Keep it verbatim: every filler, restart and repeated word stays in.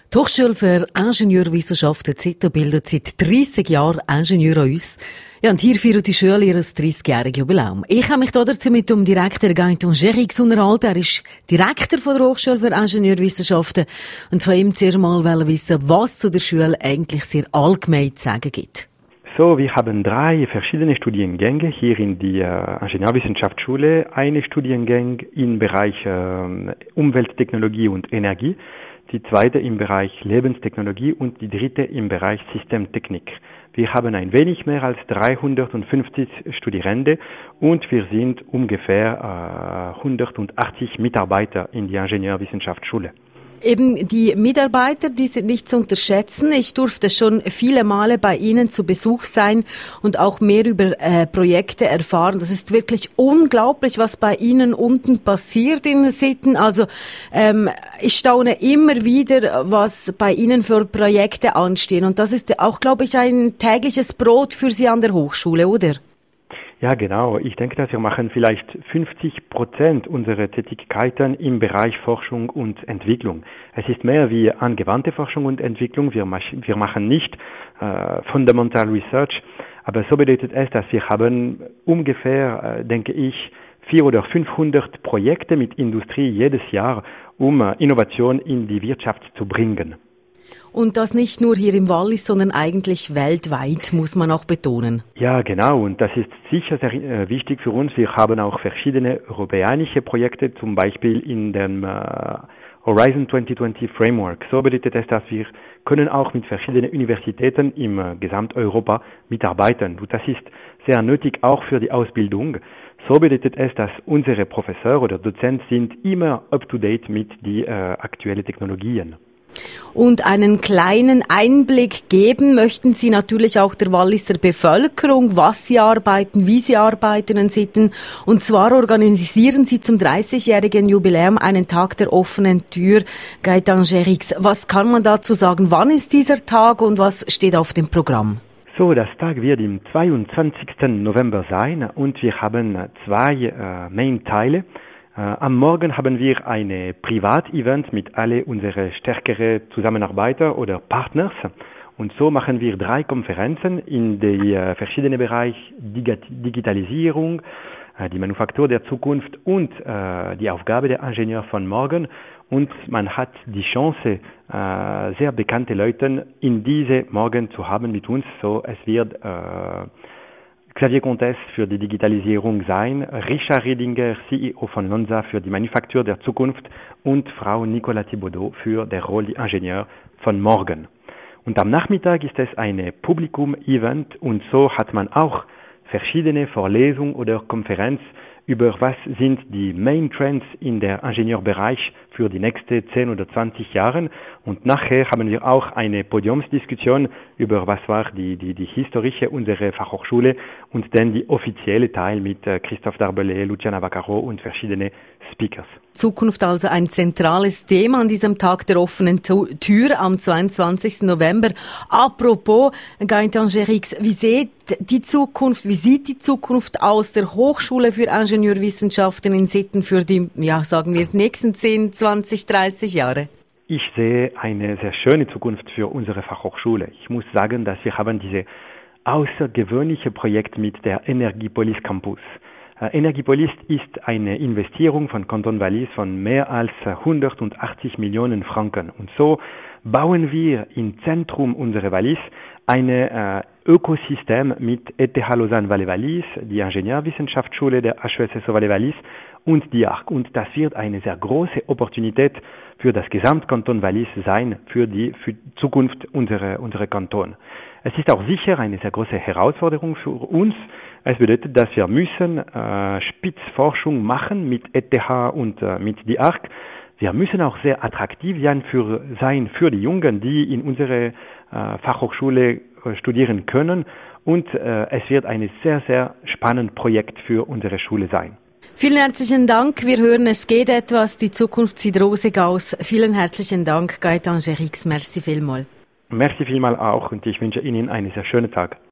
Die Hochschule für Ingenieurwissenschaften Z E T O bildet seit dreissig Jahren Ingenieure aus. Ja, und hier feiert die Schule ihr dreissigjähriges Jubiläum. Ich habe mich dazu mit dem Direktor Gaëtan Gerix unterhalten. Er ist Direktor von der Hochschule für Ingenieurwissenschaften. Und von ihm zuerst mal wissen, was zu der Schule eigentlich sehr allgemein zu sagen gibt. So, wir haben drei verschiedene Studiengänge hier in die äh, Ingenieurwissenschaftsschule. Eine Studiengang im Bereich äh, Umwelttechnologie und Energie, die zweite im Bereich Lebenstechnologie und die dritte im Bereich Systemtechnik. Wir haben ein wenig mehr als dreihundertfünfzig Studierende und wir sind ungefähr äh, hundertachtzig Mitarbeiter in die Ingenieurwissenschaftsschule. Eben die Mitarbeiter, die sind nicht zu unterschätzen. Ich durfte schon viele Male bei Ihnen zu Besuch sein und auch mehr über äh, Projekte erfahren. Das ist wirklich unglaublich, was bei Ihnen unten passiert in Sitten. Also ähm, ich staune immer wieder, was bei Ihnen für Projekte anstehen. Und das ist auch, glaube ich, ein tägliches Brot für Sie an der Hochschule, oder? Ja, genau. Ich denke, dass wir machen vielleicht fünfzig Prozent unserer Tätigkeiten im Bereich Forschung und Entwicklung. Es ist mehr wie angewandte Forschung und Entwicklung. Wir, mach, wir machen nicht äh, Fundamental Research, aber so bedeutet es, dass wir haben ungefähr, äh, denke ich, vierhundert oder fünfhundert Projekte mit Industrie jedes Jahr, um äh, Innovation in die Wirtschaft zu bringen. Und das nicht nur hier im Wallis, sondern eigentlich weltweit, muss man auch betonen. Ja, genau. Und das ist sicher sehr äh, wichtig für uns. Wir haben auch verschiedene europäische Projekte, zum Beispiel in dem äh, Horizon zwanzig zwanzig Framework. So bedeutet es, dass wir können auch mit verschiedenen Universitäten im äh, Gesamteuropa mitarbeiten. Und das ist sehr nötig auch für die Ausbildung. So bedeutet es, dass unsere Professoren oder Dozenten sind immer up-to-date mit den äh, aktuellen Technologien. Und einen kleinen Einblick geben möchten Sie natürlich auch der Walliser Bevölkerung, was Sie arbeiten, wie Sie arbeiten in Sitten. Und zwar organisieren Sie zum dreissigjährigen Jubiläum einen Tag der offenen Tür. Gaëtan Gerix, was kann man dazu sagen? Wann ist dieser Tag und was steht auf dem Programm? So, das Tag wird im zweiundzwanzigsten November sein und wir haben zwei äh, Main-Teile. Uh, am Morgen haben wir ein Privat-Event mit alle unsere stärkeren Zusammenarbeiter oder Partners. Und so machen wir drei Konferenzen in die uh, verschiedenen Bereiche Dig- Digitalisierung, uh, die Manufaktur der Zukunft und uh, die Aufgabe der Ingenieur von morgen. Und man hat die Chance, uh, sehr bekannte Leute in diese Morgen zu haben mit uns. So, es wird uh, Xavier Comtes für die Digitalisierung sein, Richard Riedinger, C E O von Lonza für die Manufaktur der Zukunft und Frau Nicolas Thibaudot für die Rolle Ingenieur von morgen. Und am Nachmittag ist es ein Publikum-Event und so hat man auch verschiedene Vorlesungen oder Konferenzen über was sind die Main Trends in der Ingenieurbereich für die nächsten zehn oder zwanzig Jahre. Und nachher haben wir auch eine Podiumsdiskussion über was war die, die, die historische unserer Fachhochschule und dann die offizielle Teil mit Christophe Darbellet, Luciana Vaccaro und verschiedene Speakers. Zukunft also ein zentrales Thema an diesem Tag der offenen Tür am zweiundzwanzigsten November. Apropos, Gaëtan Gerix, wie sieht die Zukunft, wie sieht die Zukunft aus der Hochschule für Ingenieurwissenschaften in Sitten für die, ja, sagen wir, nächsten zehn, zwanzig, dreißig Jahre? Ich sehe eine sehr schöne Zukunft für unsere Fachhochschule. Ich muss sagen, dass wir haben diese außergewöhnliche Projekt mit der Energiepolis Campus. Uh, Energiepolis ist eine Investierung von Kanton Wallis von mehr als hundertachtzig Millionen Franken. Und so bauen wir im Zentrum unserer Wallis ein uh, Ökosystem mit E T H Lausanne Valais Wallis, die Ingenieurwissenschaftsschule der H E S S O Valais Wallis und die A R C. Und das wird eine sehr große Opportunität für das Gesamtkanton Wallis sein, für die für Zukunft unserer, unserer Kanton. Es ist auch sicher eine sehr große Herausforderung für uns. Es bedeutet, dass wir müssen äh, Spitzforschung machen mit E T H und äh, mit die A R C. Wir müssen auch sehr attraktiv sein für, sein für die Jungen, die in unserer äh, Fachhochschule äh, studieren können. Und äh, es wird ein sehr, sehr spannendes Projekt für unsere Schule sein. Vielen herzlichen Dank. Wir hören, es geht etwas. Die Zukunft sieht rosig aus. Vielen herzlichen Dank, Gaëtan Gerix. Merci vielmals. Merci vielmals auch und ich wünsche Ihnen einen sehr schönen Tag.